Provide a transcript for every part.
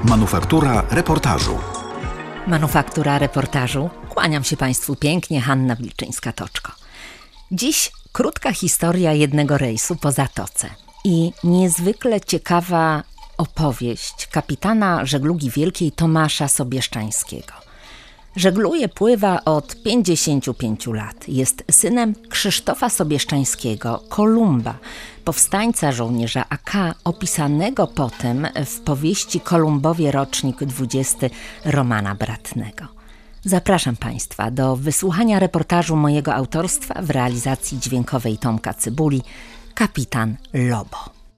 Manufaktura reportażu. Manufaktura reportażu. Kłaniam się Państwu pięknie, Hanna Wilczyńska-Toczko. Dziś krótka historia jednego rejsu po Zatoce i niezwykle ciekawa opowieść kapitana żeglugi wielkiej Tomasza Sobieszczańskiego. Żegluje, pływa od 55 lat. Jest synem Krzysztofa Sobieszczańskiego, Kolumba, powstańca żołnierza AK, opisanego potem w powieści Kolumbowie rocznik 20 Romana Bratnego. Zapraszam Państwa do wysłuchania reportażu mojego autorstwa w realizacji dźwiękowej Tomka Cybuli, Kapitan Lobo.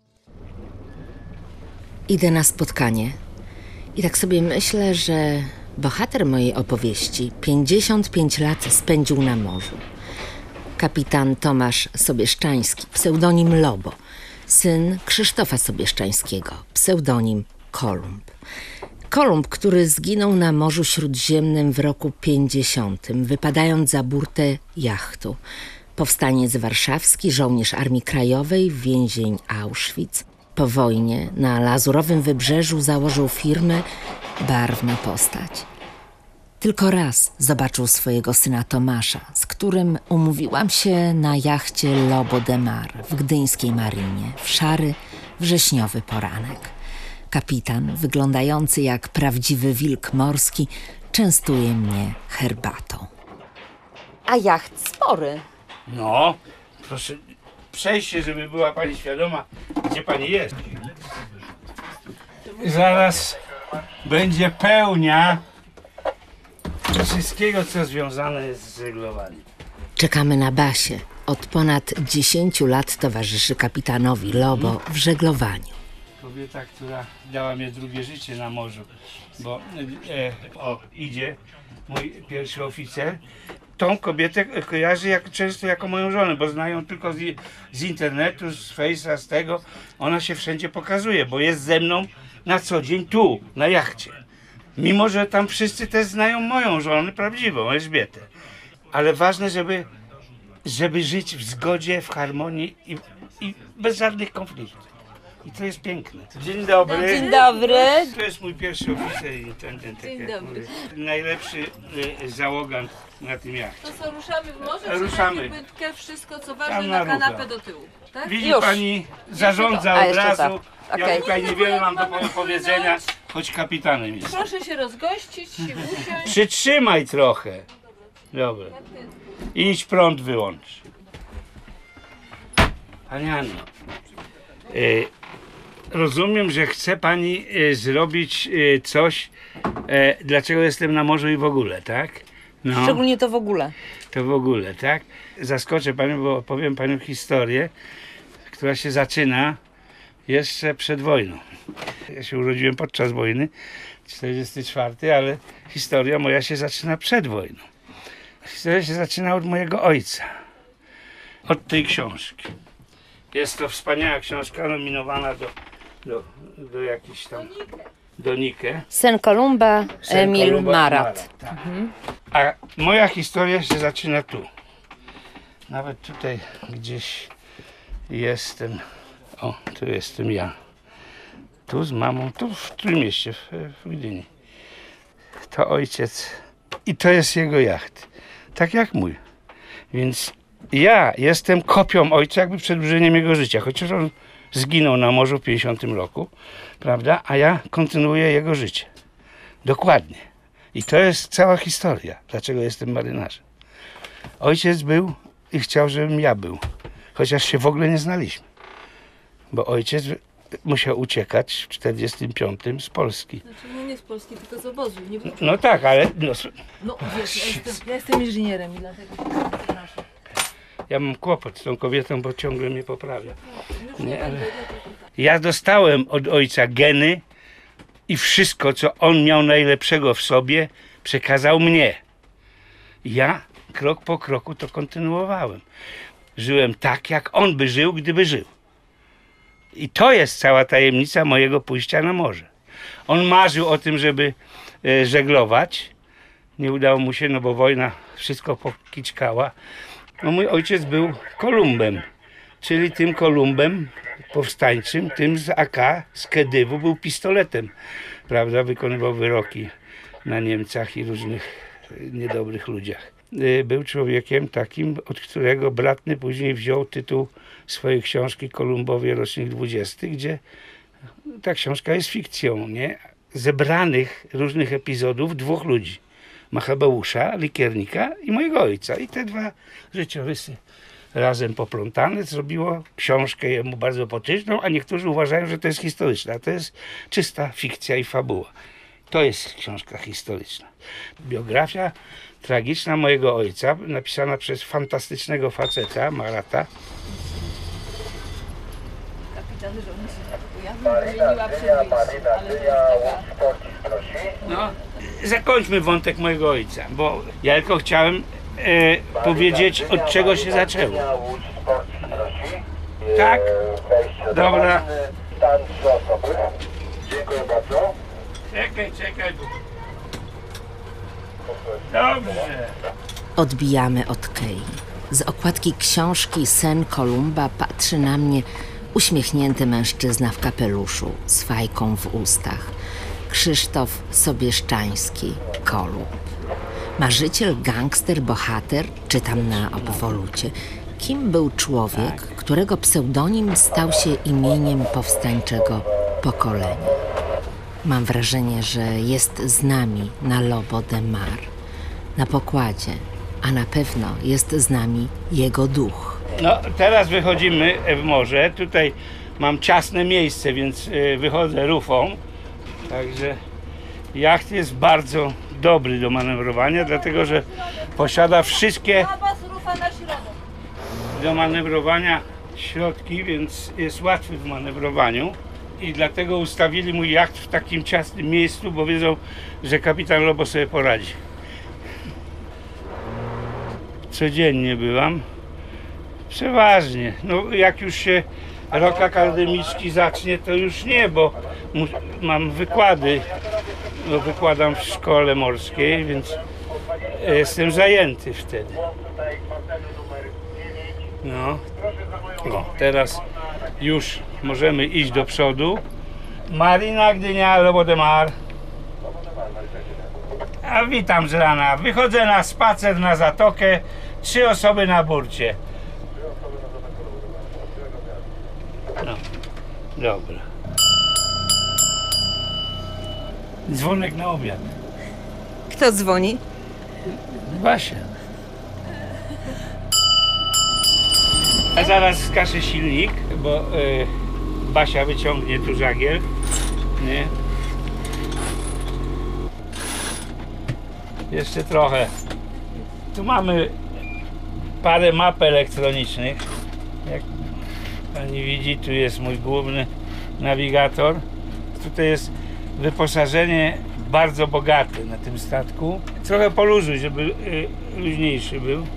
Idę na spotkanie i tak sobie myślę, że bohater mojej opowieści 55 lat spędził na morzu. Kapitan Tomasz Sobieszczański, pseudonim Lobo, syn Krzysztofa Sobieszczańskiego, pseudonim Kolumb. Kolumb, który zginął na Morzu Śródziemnym w roku 50, wypadając za burtę jachtu. Powstaniec warszawski, żołnierz Armii Krajowej, więzień Auschwitz. Po wojnie na Lazurowym Wybrzeżu założył firmę, barwna postać. Tylko raz zobaczył swojego syna Tomasza, z którym umówiłam się na jachcie Lobo de Mar w gdyńskiej marinie w szary, wrześniowy poranek. Kapitan, wyglądający jak prawdziwy wilk morski, częstuje mnie herbatą. A jacht spory. No, proszę przejście, żeby była pani świadoma, gdzie pani jest. Zaraz będzie pełnia wszystkiego, co związane jest z żeglowaniem. Czekamy na Basię. Od ponad 10 lat towarzyszy kapitanowi Lobo w żeglowaniu. Kobieta, która dała mi drugie życie na morzu, bo idzie mój pierwszy oficer. Tą kobietę kojarzy często jako moją żonę, bo znają tylko z internetu, z Face'a, z tego. Ona się wszędzie pokazuje, bo jest ze mną na co dzień tu, na jachcie. Mimo że tam wszyscy też znają moją żonę prawdziwą, Elżbietę. Ale ważne, żeby żyć w zgodzie, w harmonii i bez żadnych konfliktów. I to jest piękne. Dzień dobry. Dzień dobry. To jest mój pierwszy oficer i intendent. Dzień dobry. Najlepszy załogant na tym jachcie. To co, ruszamy w morze? Ruszamy. Płytkę, wszystko co Tam ważne na na kanapę rucha. do tyłu. Tak? Widzi Już. pani, zarządza A, od jeszcze razu. tak. Ja Okej. tutaj niewiele mam do powiedzenia, choć kapitanem jest. Proszę się rozgościć, się usiąść. Przytrzymaj trochę. Dobra. Idź prąd wyłącz. Pani Anno, rozumiem, że chce pani zrobić coś, dlaczego jestem na morzu i w ogóle, tak? No, Szczególnie to w ogóle. to w ogóle, tak? Zaskoczę panią, bo opowiem panią historię, która się zaczyna jeszcze przed wojną. Ja się urodziłem podczas wojny, 44, ale historia moja się zaczyna przed wojną. Historia się zaczyna od mojego ojca. Od tej książki. Jest to wspaniała książka, nominowana do jakiejś tam... do Nike. Sen Kolumba, Emil Kolumba Marat. Tak. A moja historia się zaczyna tu. Nawet tutaj gdzieś jestem. O, tu jestem ja. Tu z mamą, tu w Trójmieście, w Gdyni. To ojciec i to jest jego jacht. Tak jak mój. Więc ja jestem kopią ojca, jakby przedłużeniem jego życia. Chociaż on zginął na morzu w 50 roku, prawda? A ja kontynuuję jego życie. Dokładnie. I to jest cała historia, dlaczego jestem marynarzem. Ojciec był i chciał, żebym ja był. Chociaż się w ogóle nie znaliśmy. Bo ojciec musiał uciekać w 45 z Polski. Znaczy nie z Polski, tylko z obozu. Nie było... No tak, ale... No wiesz, ja jestem inżynierem i dlatego przepraszam. Ja mam kłopot z tą kobietą, bo ciągle mnie poprawia. Nie, ale... Ja dostałem od ojca geny i wszystko, co on miał najlepszego w sobie, przekazał mnie. Ja krok po kroku to kontynuowałem. Żyłem tak, jak on by żył, gdyby żył. I to jest cała tajemnica mojego pójścia na morze. On marzył o tym, żeby żeglować. Nie udało mu się, no bo wojna wszystko pokiczkała. No mój ojciec był Kolumbem. czyli tym Kolumbem powstańczym, tym z AK, z Kedywu, był pistoletem, prawda, wykonywał wyroki na Niemcach i różnych niedobrych ludziach. Był człowiekiem takim, od którego Blatny później wziął tytuł swojej książki Kolumbowie rocznik 20, gdzie ta książka jest fikcją, nie? Zebranych różnych epizodów dwóch ludzi. Machabeusza, Likiernika i mojego ojca. I te dwa życiorysy razem poplątane zrobiło książkę jemu bardzo potyczną, a niektórzy uważają, że to jest historyczna. A to jest czysta fikcja i fabuła. To jest książka historyczna. Biografia tragiczna mojego ojca, napisana przez fantastycznego faceta, Marata. Kapitan żołnierz wymieniła przy wyjściu, ale to jest taka... No, zakończmy wątek mojego ojca, bo ja tylko chciałem powiedzieć, od czego się zaczęło. Tak? Dobra. Czekaj. Dobrze. Odbijamy od Kei. Z okładki książki Sen Kolumba patrzy na mnie uśmiechnięty mężczyzna w kapeluszu z fajką w ustach. Krzysztof Sobieszczański, Kolumb. Marzyciel, gangster, bohater, czytam na obwolucie. Kim był człowiek, którego pseudonim stał się imieniem powstańczego pokolenia? Mam wrażenie, że jest z nami na Lobo de Mar, na pokładzie, a na pewno jest z nami jego duch. No, teraz wychodzimy w morze. Tutaj mam ciasne miejsce, więc wychodzę rufą. Także jacht jest bardzo dobry do manewrowania, dlatego że posiada wszystkie do manewrowania środki, więc jest łatwy w manewrowaniu. I dlatego ustawili mój jacht w takim ciasnym miejscu, bo wiedzą, że kapitan Lobo sobie poradzi. Codziennie byłam. Przeważnie. No, jak już się rok akademicki zacznie, to już nie, bo mam wykłady. No, wykładam w szkole morskiej, więc jestem zajęty wtedy. No, teraz już możemy iść do przodu. Marina Gdynia, Lobo de Mar. A witam z rana. Wychodzę na spacer na zatokę. 3 osoby na burcie. No, dobra. Dzwonek na obiad. Kto dzwoni? Basia. A zaraz skaszę silnik, bo Basia wyciągnie tu żagiel. Nie? Jeszcze trochę. Tu mamy parę map elektronicznych. Jak pani widzi, tu jest mój główny nawigator. Tutaj jest wyposażenie bardzo bogate na tym statku. Trochę poluzuj, żeby luźniejszy był.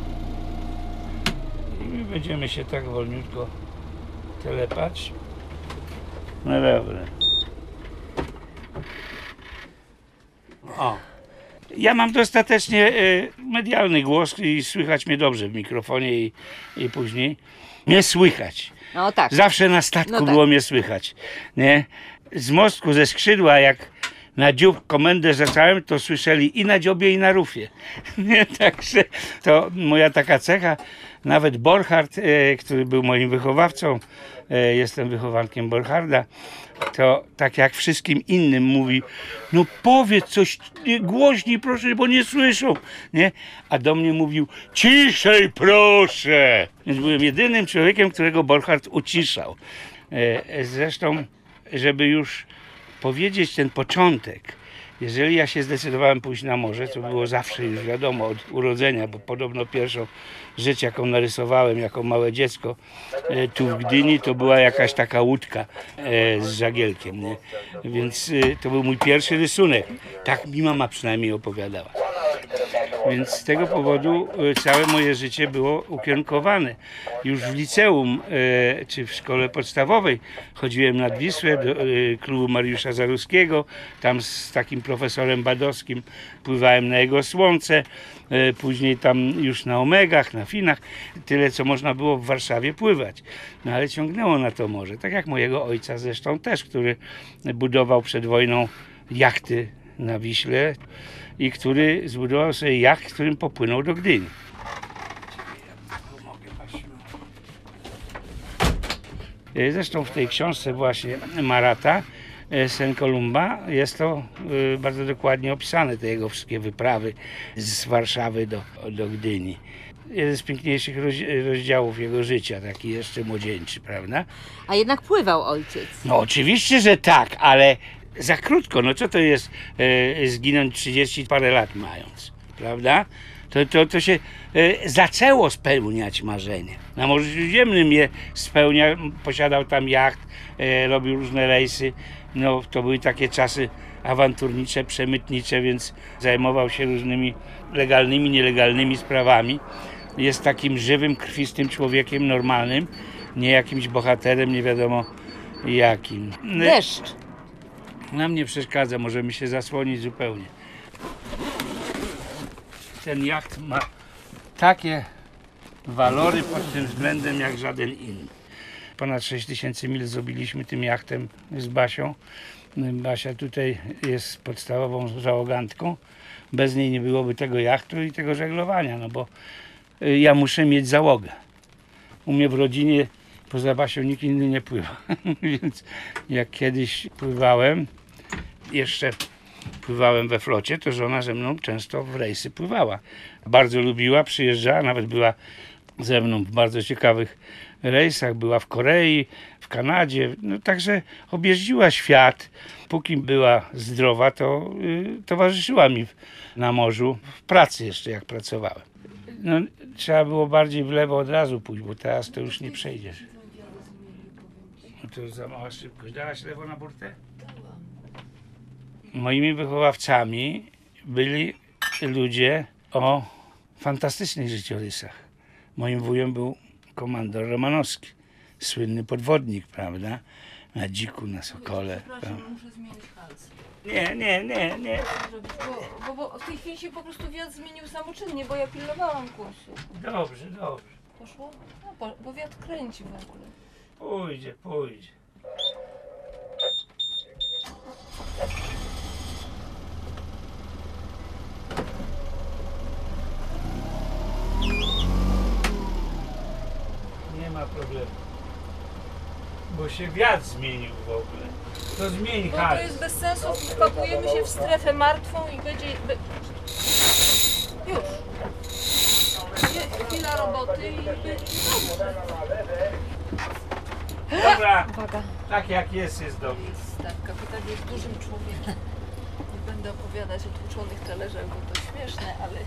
I będziemy się tak wolniutko telepać. No dobra. O. Ja mam dostatecznie medialny głos i słychać mnie dobrze w mikrofonie i później. Mnie słychać. No tak. Zawsze na statku było mnie słychać. Nie? Z mostku, ze skrzydła, jak na dziób komendę zacząłem, to słyszeli i na dziobie, i na rufie. Nie? Także to moja taka cecha. Nawet Borchardt, który był moim wychowawcą, jestem wychowankiem Borcharda, to tak jak wszystkim innym mówi, no powiedz coś głośniej proszę, bo nie słyszą, nie? A do mnie mówił, ciszej proszę. Więc byłem jedynym człowiekiem, którego Borchardt uciszał. Zresztą, żeby już powiedzieć ten początek, jeżeli ja się zdecydowałem pójść na morze, co było zawsze już wiadomo od urodzenia, bo podobno pierwszą rzecz, jaką narysowałem jako małe dziecko tu w Gdyni, to była jakaś taka łódka z żagielkiem, nie? Więc to był mój pierwszy rysunek. Tak mi mama przynajmniej opowiadała. Więc z tego powodu całe moje życie było ukierunkowane. Już w liceum czy w szkole podstawowej chodziłem nad Wisłę do klubu Mariusza Zaruskiego. Tam z takim profesorem Badowskim pływałem na jego Słońce. Później tam już na Omegach, na Finach. Tyle, co można było w Warszawie pływać. No ale ciągnęło na to morze. Tak jak mojego ojca zresztą też, który budował przed wojną jachty na Wiśle i który zbudował sobie jacht, którym popłynął do Gdyni. Zresztą w tej książce właśnie Marata, Sen Kolumba, jest to bardzo dokładnie opisane, te jego wszystkie wyprawy z Warszawy do Gdyni. Jeden z piękniejszych rozdziałów jego życia, taki jeszcze młodzieńczy, prawda? A jednak pływał ojciec. No oczywiście, że tak, ale za krótko. No co to jest zginąć 30 parę lat mając, prawda? To się zaczęło spełniać marzenie. Na Morzu Śródziemnym je spełnia, posiadał tam jacht, robił różne rejsy. No to były takie czasy awanturnicze, przemytnicze, więc zajmował się różnymi legalnymi, nielegalnymi sprawami. Jest takim żywym, krwistym człowiekiem normalnym, nie jakimś bohaterem, nie wiadomo jakim. Deszcz. Nam nie przeszkadza, możemy się zasłonić zupełnie. Ten jacht ma takie walory pod tym względem jak żaden inny. Ponad 6000 mil zrobiliśmy tym jachtem z Basią. Basia tutaj jest podstawową załogantką. Bez niej nie byłoby tego jachtu i tego żeglowania, no bo ja muszę mieć załogę. U mnie w rodzinie poza Basią nikt inny nie pływa. Więc jak kiedyś pływałem, jeszcze pływałem we flocie, to żona ze mną często w rejsy pływała. Bardzo lubiła, przyjeżdżała, nawet była ze mną w bardzo ciekawych rejsach, była w Korei, w Kanadzie, no także objeździła świat. Póki była zdrowa, to towarzyszyła mi na morzu, w pracy jeszcze jak pracowałem. No, trzeba było bardziej w lewo od razu pójść, bo teraz to już nie przejdziesz. No to za mała szybkość. Dałaś lewo na burtę? Moimi wychowawcami byli ludzie o fantastycznych życiorysach. Moim wujem był komandor Romanowski, słynny podwodnik, prawda? Na dziku, na Sokole. Przepraszam, muszę zmienić hals. Nie. Bo w tej chwili się po prostu wiatr zmienił samoczynnie, bo ja pilnowałam kursu. Dobrze. Poszło? No, bo wiatr kręci w ogóle. Pójdzie. Nie ma problemu. Bo się wiatr zmienił w ogóle. To zmień Bo hals. to jest bez sensu, wpakujemy się w strefę martwą i będzie... Już. Chwila roboty i będzie dobrze. Dobra, Uwaga. tak jak jest dobrze. Tak, kapitan jest dużym człowiekiem. Nie będę opowiadać o tłuczonych talerzach, bo to śmieszne, ale...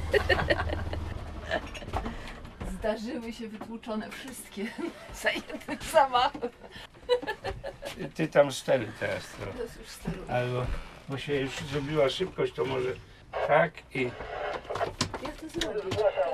Zdarzyły się wytłuczone wszystkie za jednym zamachem. Ty tam steruj teraz trochę. To jest już steruję. Albo, bo się już zrobiła szybkość, to może tak i... Jak to zrobić?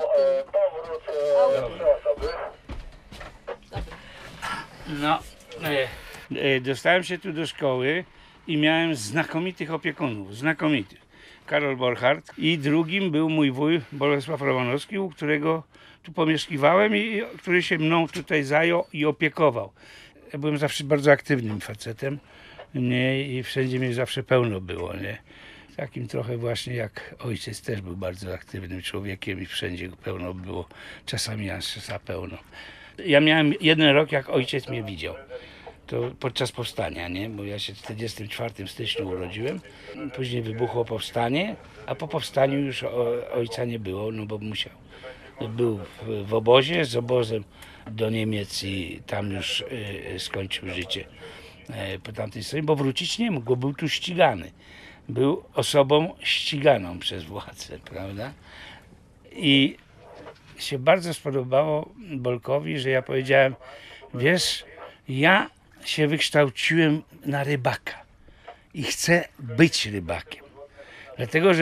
No, dostałem się tu do szkoły i miałem znakomitych opiekunów, znakomitych. Karol Borchardt i drugim był mój wuj Bolesław Romanowski, u którego tu pomieszkiwałem i który się mną tutaj zajął i opiekował. Ja byłem zawsze bardzo aktywnym facetem, nie, i wszędzie mnie zawsze pełno było, nie. Takim trochę właśnie jak ojciec też był bardzo aktywnym człowiekiem i wszędzie go pełno było, czasami aż za pełno. Ja miałem 1 rok, jak ojciec mnie widział. To podczas powstania, nie? Bo ja się w 44 stycznia urodziłem. Później wybuchło powstanie, a po powstaniu już ojca nie było, no bo musiał. Był w obozie, z obozem do Niemiec i tam już skończył życie po tamtej stronie, bo wrócić nie mógł, bo był tu ścigany. Był osobą ściganą przez władzę, prawda? I się bardzo spodobało Bolkowi, że ja powiedziałem, wiesz, ja się wykształciłem na rybaka i chcę być rybakiem. Dlatego, że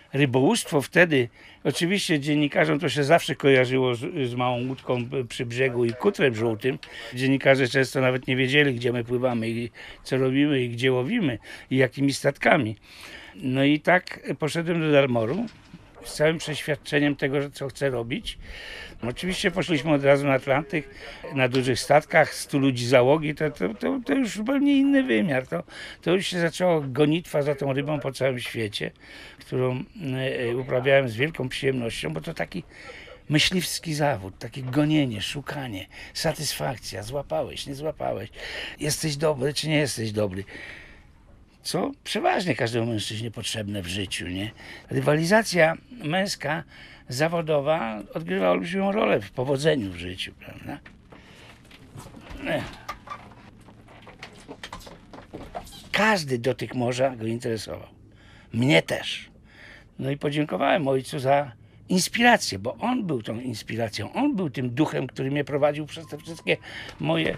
rybołówstwo wtedy, oczywiście dziennikarzom to się zawsze kojarzyło z małą łódką przy brzegu i kutrem żółtym. Dziennikarze często nawet nie wiedzieli, gdzie my pływamy i co robimy i gdzie łowimy i jakimi statkami. No i tak poszedłem do Dalmoru z całym przeświadczeniem tego, co chcę robić. Oczywiście poszliśmy od razu na Atlantyk, na dużych statkach, 100 ludzi załogi, to już zupełnie inny wymiar. To już się zaczęła gonitwa za tą rybą po całym świecie, którą uprawiałem z wielką przyjemnością, bo to taki myśliwski zawód, takie gonienie, szukanie, satysfakcja, złapałeś, nie złapałeś, jesteś dobry czy nie jesteś dobry. Co przeważnie każdemu mężczyźnie potrzebne w życiu, nie? Rywalizacja męska, zawodowa odgrywa olbrzymią rolę w powodzeniu w życiu, prawda? Każdy dotyk morza go interesował. Mnie też. No i podziękowałem ojcu za inspirację, bo on był tą inspiracją. On był tym duchem, który mnie prowadził przez te wszystkie moje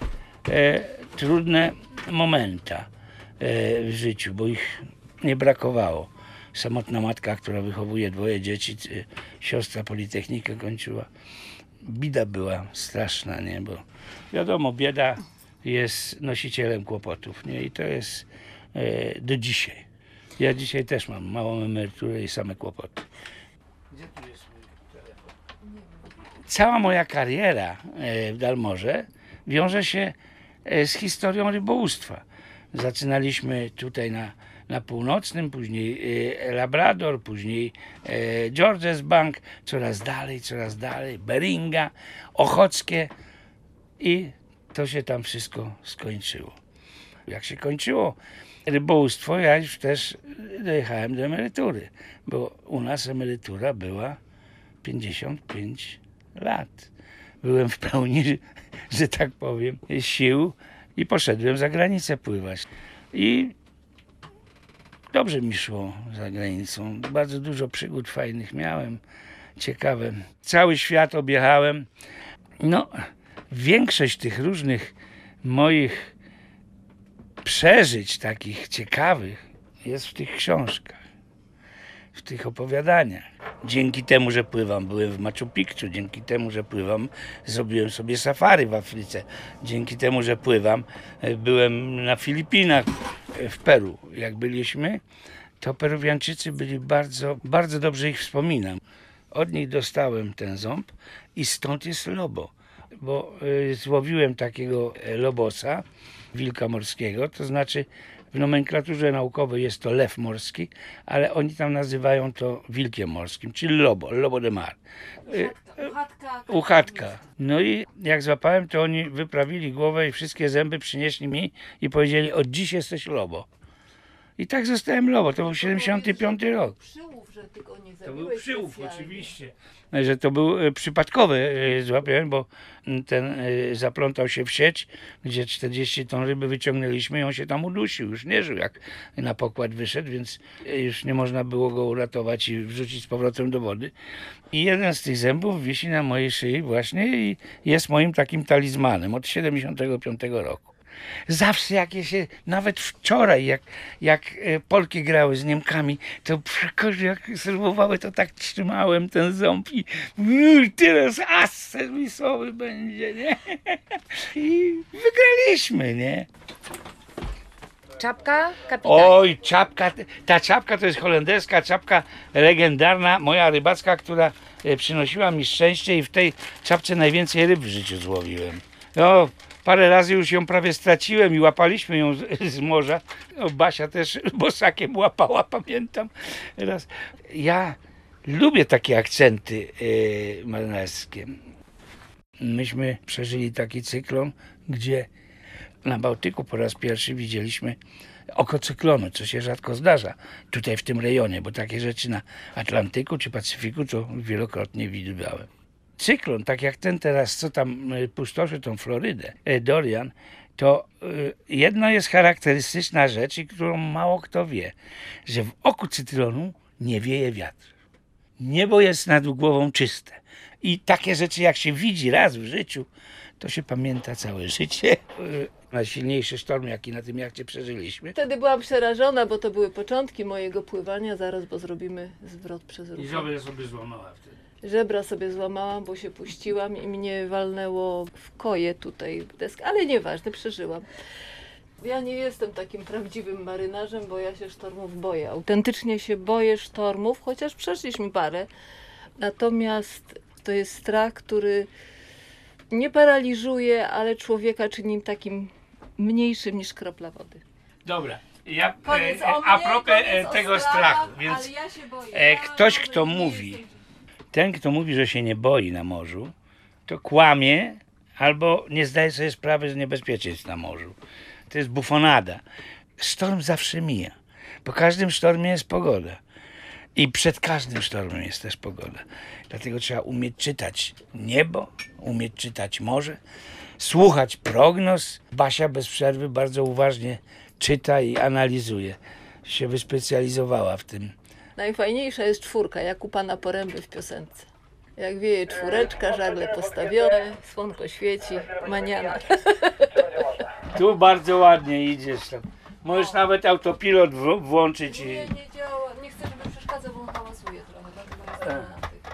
trudne momenta w życiu, bo ich nie brakowało. Samotna matka, która wychowuje 2 dzieci, siostra politechnikę kończyła. Bida była straszna, nie? Bo wiadomo, bieda jest nosicielem kłopotów, nie? I to jest do dzisiaj. Ja dzisiaj też mam małą emeryturę i same kłopoty. Gdzie tu jest mój telefon? Cała moja kariera w Dalmorze wiąże się z historią rybołówstwa. Zaczynaliśmy tutaj na północnym, później Labrador, później Georges Bank, coraz dalej, Beringa, Ochockie i to się tam wszystko skończyło. Jak się kończyło rybołówstwo, ja już też dojechałem do emerytury, bo u nas emerytura była 55 lat. Byłem w pełni, że tak powiem, sił i poszedłem za granicę pływać. I dobrze mi szło za granicą. Bardzo dużo przygód fajnych miałem, ciekawe. Cały świat objechałem. No, większość tych różnych moich przeżyć takich ciekawych jest w tych książkach, w tych opowiadaniach. Dzięki temu, że pływam, byłem w Machu Picchu, dzięki temu, że pływam, zrobiłem sobie safari w Afryce, dzięki temu, że pływam, byłem na Filipinach, w Peru. Jak byliśmy, to Peruwianczycy byli bardzo, bardzo dobrze ich wspominam. Od nich dostałem ten ząb i stąd jest lobo, bo złowiłem takiego lobosa, wilka morskiego, to znaczy w nomenklaturze naukowej jest to lew morski, ale oni tam nazywają to wilkiem morskim, czyli lobo de mar. Uchatka. No i jak złapałem, to oni wyprawili głowę i wszystkie zęby przynieśli mi i powiedzieli: od dziś jesteś lobo. I tak zostałem lobo, to był 75 rok. Przyłów, że ty go nie To zabiłeś był przyłów specjalnie. oczywiście. Że to był przypadkowy złapiałem, bo ten zaplątał się w sieć, gdzie 40 ton ryby wyciągnęliśmy i on się tam udusił, już nie żył jak na pokład wyszedł, więc już nie można było go uratować i wrzucić z powrotem do wody. I jeden z tych zębów wisi na mojej szyi właśnie i jest moim takim talizmanem od 75 roku. Zawsze nawet wczoraj, jak Polki grały z Niemkami, to przy każdym jak serwowały, to tak trzymałem ten ząb i teraz as serwisowy będzie, nie? I wygraliśmy, nie? Czapka, kapitan. Oj, czapka, ta czapka to jest holenderska czapka legendarna, moja rybacka, która przynosiła mi szczęście i w tej czapce najwięcej ryb w życiu złowiłem. No, parę razy już ją prawie straciłem i łapaliśmy ją z morza. No, Basia też bosakiem łapała, pamiętam. Raz. Ja lubię takie akcenty marynarskie. Myśmy przeżyli taki cyklon, gdzie na Bałtyku po raz pierwszy widzieliśmy oko cyklonu, co się rzadko zdarza tutaj w tym rejonie, bo takie rzeczy na Atlantyku czy Pacyfiku to wielokrotnie widywałem. Cyklon, tak jak ten teraz, co tam pustoszy tą Florydę, Dorian, to jedno jest charakterystyczna rzecz, i którą mało kto wie, że w oku cyklonu nie wieje wiatr. Niebo jest nad głową czyste. I takie rzeczy jak się widzi raz w życiu, to się pamięta całe życie. Najsilniejszy sztorm, jaki na tym jachcie przeżyliśmy. Wtedy byłam przerażona, bo to były początki mojego pływania, zaraz, bo zrobimy zwrot przez ruch. I żebra sobie złamała wtedy. Żebra sobie złamałam, bo się puściłam i mnie walnęło w koje tutaj w deskę, ale nieważne, przeżyłam. Ja nie jestem takim prawdziwym marynarzem, bo ja się sztormów boję. Autentycznie się boję sztormów, chociaż przeszliśmy parę. Natomiast to jest strach, który nie paraliżuje, ale człowieka czyni takim mniejszym niż kropla wody. Dobra, ja Koniec o mnie, a propos koniec o tego strachach, strachu, więc ale ja się boję. ktoś, kto mówi, ten, kto mówi, że się nie boi na morzu, to kłamie albo nie zdaje sobie sprawy z niebezpieczeństw na morzu. To jest bufonada. Sztorm zawsze mija. Po każdym sztormie jest pogoda. I przed każdym sztormem jest też pogoda. Dlatego trzeba umieć czytać niebo, umieć czytać morze, słuchać prognoz. Basia bez przerwy bardzo uważnie czyta i analizuje. Się wyspecjalizowała w tym. Najfajniejsza jest czwórka, jak u pana Poręby w piosence. Jak wieje czwóreczka, żagle postawione, słonko świeci, maniana. Tu bardzo ładnie idziesz. Tam. Możesz nawet autopilot włączyć. I... Nie działa, nie chcę, żeby przeszkadzał, bo on hałasuje trochę, dlatego jestem na tych.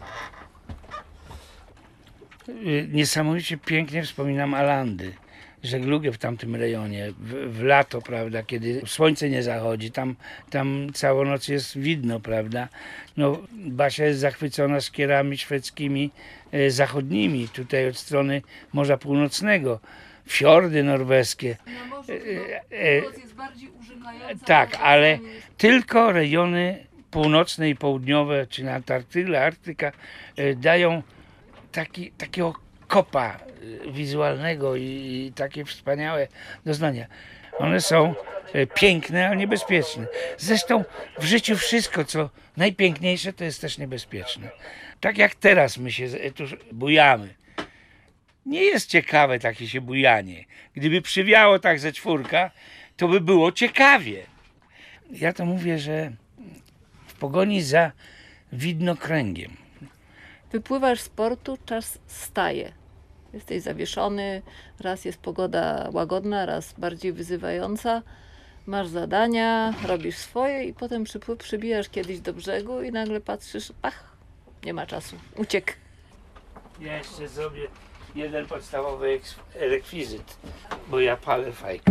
Niesamowicie pięknie wspominam Alandy. Żeglugę w tamtym rejonie, w lato, prawda, kiedy słońce nie zachodzi, tam całą noc jest widno, prawda. No, Basia jest zachwycona szkierami szwedzkimi zachodnimi, tutaj od strony Morza Północnego, fiordy norweskie. Na morzu północ jest bardziej urzekająca. Tak, ale tylko rejony północne i południowe, czy na Arktyka dają takiego kopa wizualnego i takie wspaniałe doznania. One są piękne, ale niebezpieczne. Zresztą w życiu wszystko, co najpiękniejsze, to jest też niebezpieczne. Tak jak teraz my się tu bujamy. Nie jest ciekawe takie się bujanie. Gdyby przywiało tak ze czwórka, to by było ciekawie. Ja to mówię, że w pogoni za widnokręgiem. Wypływasz z portu, czas staje. Jesteś zawieszony, raz jest pogoda łagodna, raz bardziej wyzywająca. Masz zadania, robisz swoje i potem przybijasz kiedyś do brzegu i nagle patrzysz, ach, nie ma czasu, uciekł. Ja jeszcze zrobię jeden podstawowy rekwizyt, bo ja palę fajkę.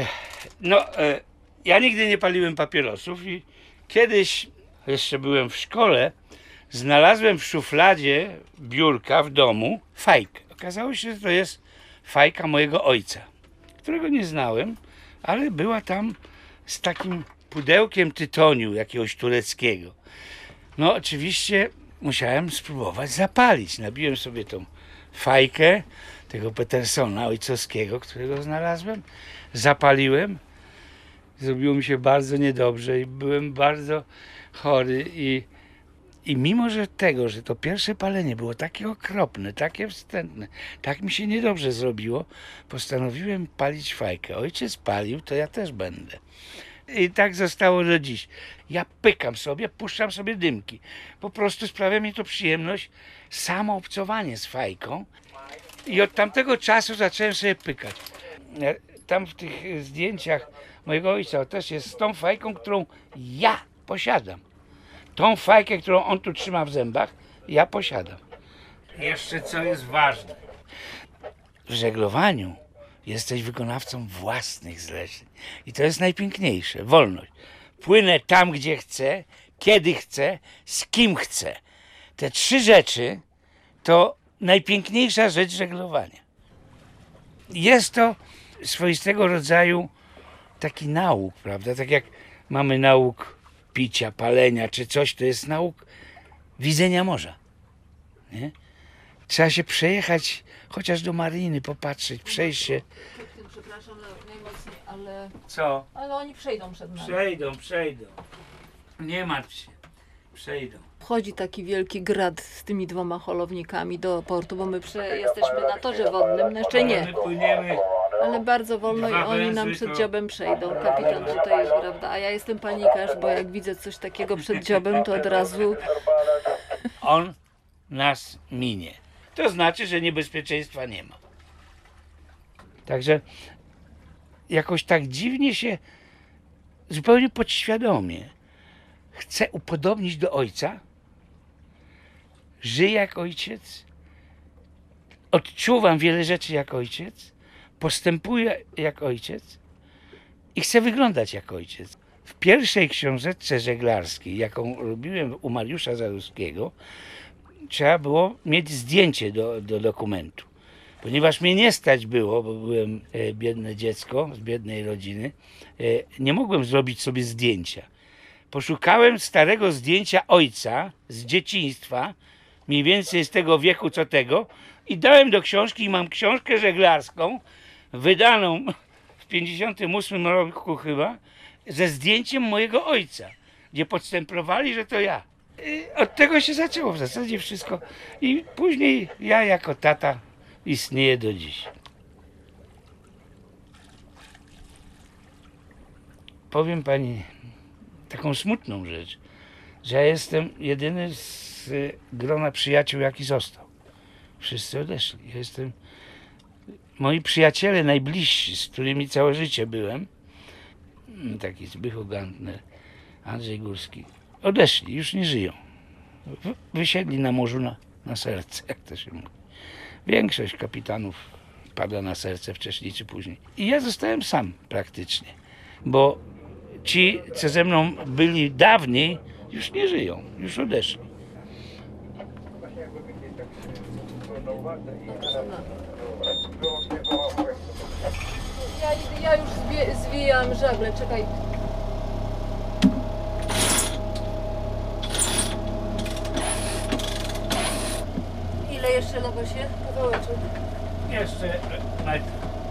Ja nigdy nie paliłem papierosów i kiedyś, jeszcze byłem w szkole, znalazłem w szufladzie biurka w domu fajkę. Okazało się, że to jest fajka mojego ojca, którego nie znałem, ale była tam z takim pudełkiem tytoniu jakiegoś tureckiego. No oczywiście musiałem spróbować zapalić. Nabiłem sobie tą fajkę tego Petersona ojcowskiego, którego znalazłem. Zapaliłem. Zrobiło mi się bardzo niedobrze i byłem bardzo chory i mimo, że to pierwsze palenie było takie okropne, takie wstrętne, tak mi się niedobrze zrobiło, postanowiłem palić fajkę. Ojciec palił, to ja też będę. I tak zostało do dziś. Ja pykam sobie, puszczam sobie dymki. Po prostu sprawia mi to przyjemność, samo obcowanie z fajką. I od tamtego czasu zacząłem sobie pykać. Tam w tych zdjęciach mojego ojca też jest z tą fajką, którą ja posiadam. Tą fajkę, którą on tu trzyma w zębach, ja posiadam. Jeszcze co jest ważne. W żeglowaniu jesteś wykonawcą własnych zleceń. I to jest najpiękniejsze. Wolność. Płynę tam, gdzie chcę, kiedy chcę, z kim chcę. Te trzy rzeczy to najpiękniejsza rzecz żeglowania. Jest to swoistego rodzaju taki nauk, prawda? Tak jak mamy nauk picia, palenia czy coś, to jest nauk widzenia morza. Nie? Trzeba się przejechać chociaż do mariny, popatrzeć, przejść się. Przepraszam najmocniej, ale... Co? Ale oni przejdą przed nami. Przejdą. Nie martw się. Przejdą. Wchodzi taki wielki grad z tymi dwoma holownikami do portu, bo my jesteśmy na torze wodnym, no jeszcze nie. My płyniemy. Ale bardzo wolno i Dwa oni nam węzły przed to- dziobem przejdą. Kapitan tutaj jest, prawda? A ja jestem panikarz, bo jak widzę coś takiego przed dziobem, to od razu... On nas minie. To znaczy, że niebezpieczeństwa nie ma. Także jakoś tak dziwnie się, zupełnie podświadomie chcę upodobnić do ojca, żyję jak ojciec, odczuwam wiele rzeczy jak ojciec, postępuję jak ojciec i chcę wyglądać jak ojciec. W pierwszej książeczce żeglarskiej, jaką robiłem u Mariusza Zaruskiego, trzeba było mieć zdjęcie do dokumentu. Ponieważ mnie nie stać było, bo byłem biedne dziecko z biednej rodziny, nie mogłem zrobić sobie zdjęcia. Poszukałem starego zdjęcia ojca z dzieciństwa, mniej więcej z tego wieku co tego, i dałem do książki i mam książkę żeglarską, wydaną w 1958 roku chyba, ze zdjęciem mojego ojca, gdzie podstępowali, że to ja. I od tego się zaczęło w zasadzie wszystko. I później ja jako tata istnieję do dziś. Powiem pani taką smutną rzecz, że ja jestem jedyny z grona przyjaciół, jaki został. Wszyscy odeszli. Moi przyjaciele najbliżsi, z którymi całe życie byłem, taki Zbychu Gantner, Andrzej Górski, odeszli, już nie żyją. Wysiedli na morzu na serce, jak to się mówi. Większość kapitanów pada na serce wcześniej czy później. I ja zostałem sam praktycznie, bo ci, co ze mną byli dawniej, już nie żyją, już odeszli. Ja już zwijam żagle, czekaj. Ile jeszcze Logosie? Kawałeczek. Jeszcze metr.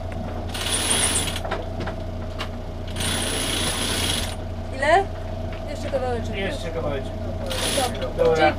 Ile? Jeszcze kawałeczek. Jeszcze kawałeczek. Dobra.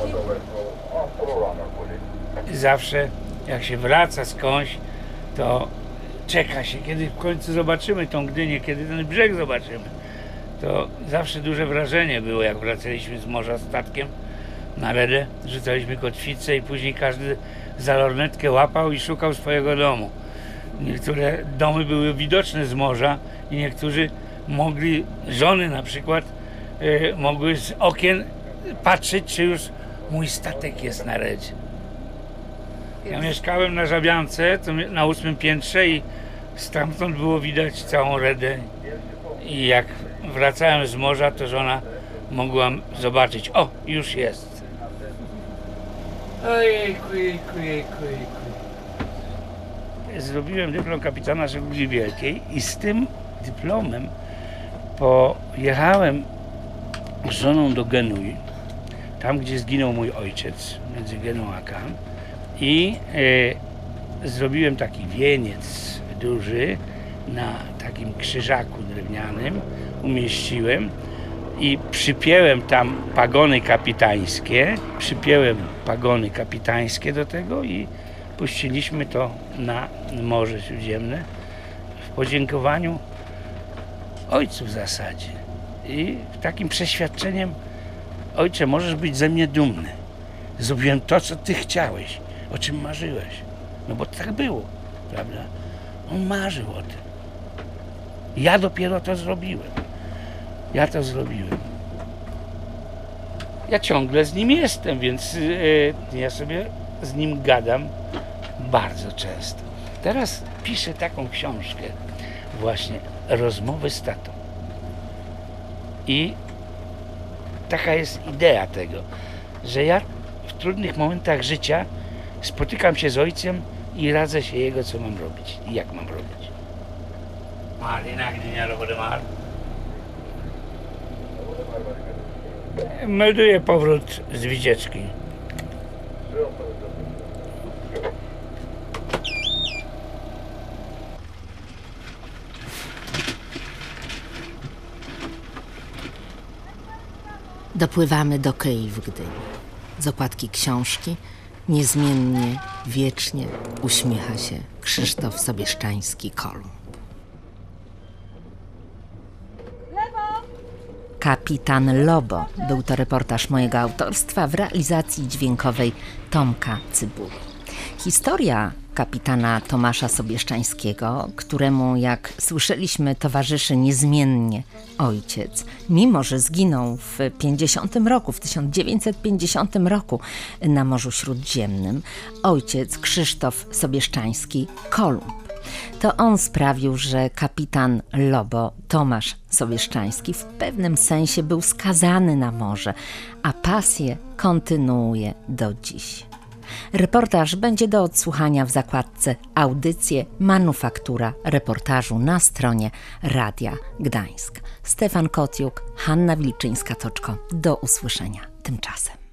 Dzięki. Zawsze jak się wraca skądś, to czeka się, kiedy w końcu zobaczymy tą Gdynię, kiedy ten brzeg zobaczymy. To zawsze duże wrażenie było, jak wracaliśmy z morza statkiem na Redę, rzucaliśmy kotwicę i później każdy za lornetkę łapał i szukał swojego domu. Niektóre domy były widoczne z morza i niektórzy mogli, żony na przykład, mogły z okien patrzeć, czy już mój statek jest na Redzie. Ja mieszkałem na Żabiance, to na 8. piętrze i stamtąd było widać całą Redę. I jak wracałem z morza, to żona mogła zobaczyć, o, już jest. Ojejku, jejku, jejku, jejku. Zrobiłem dyplom kapitana żeglugi wielkiej i z tym dyplomem pojechałem z żoną do Genui, tam gdzie zginął mój ojciec, między Genuą a Cannes. I zrobiłem taki wieniec duży na takim krzyżaku drewnianym, umieściłem i przypiąłem tam pagony kapitańskie do tego i puściliśmy to na Morze Śródziemne w podziękowaniu ojcu w zasadzie. I takim przeświadczeniem, ojcze, możesz być ze mnie dumny. Zrobiłem to, co ty chciałeś, o czym marzyłeś. No bo tak było, prawda? On marzył o tym. Ja dopiero to zrobiłem. Ja ciągle z nim jestem, więc ja sobie z nim gadam bardzo często. Teraz piszę taką książkę, właśnie Rozmowy z tatą. I taka jest idea tego, że ja w trudnych momentach życia spotykam się z ojcem i radzę się jego, co mam robić i jak mam robić. Marina Gdynia, Lobodemar. Melduję powrót z wycieczki. Dopływamy do kei w Gdyni. Z okładki książki niezmiennie, wiecznie uśmiecha się Krzysztof Sobieszczański-Kolumb. Kapitan Lobo. Był to reportaż mojego autorstwa w realizacji dźwiękowej Tomka Cybuły. Historia kapitana Tomasza Sobieszczańskiego, któremu, jak słyszeliśmy, towarzyszy niezmiennie ojciec, mimo że zginął w 1950 roku na Morzu Śródziemnym, ojciec Krzysztof Sobieszczański, Kolumb. To on sprawił, że kapitan Lobo Tomasz Sobieszczański w pewnym sensie był skazany na morze, a pasję kontynuuje do dziś. Reportaż będzie do odsłuchania w zakładce Audycje Manufaktura reportażu na stronie Radia Gdańsk. Stefan Kotjuk, Hanna Wilczyńska-Toczko. Do usłyszenia tymczasem.